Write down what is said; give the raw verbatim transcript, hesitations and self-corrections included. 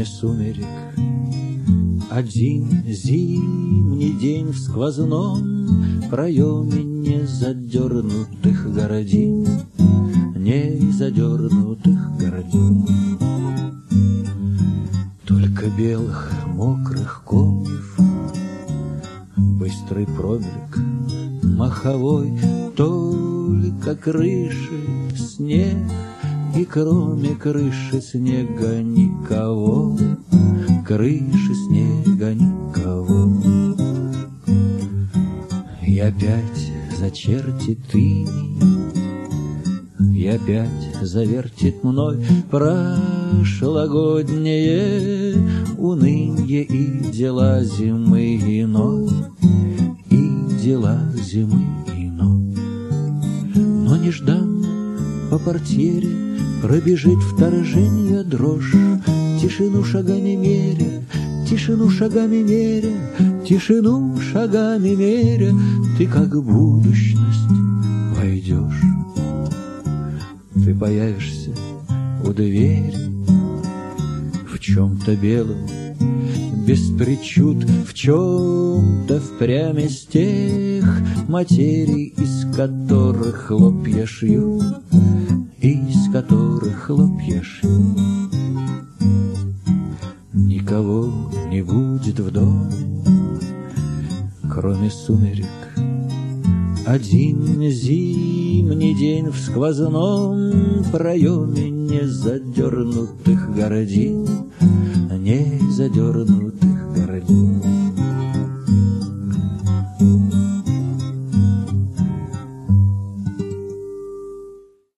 сумерек. Один зимний день в сквозном проеме незадернутых городин, незадернутых городин. Только белых мокрых комьев, быстрый промельк маховой, только крыши снег, и кроме крыши снега никого, крыши снега никого. И опять зачертит иней, и опять завертит мной прошлогоднее унынье и дела зимы иной, и дела зимы иной. Но нежданно по портьере пробежит вторжение дрожь, тишину шагами меря, тишину шагами меря, тишину шагами меря, ты как в будущность войдешь. Ты появишься у двери в чем-то белом, без причуд, в чем-то впрямь из тех материй, из которых хлопья шью, из которых хлопья шью. Никого не будет в доме, кроме сумерек. Один зимний день в сквозном проеме незадернутых городин, незадернутых городин.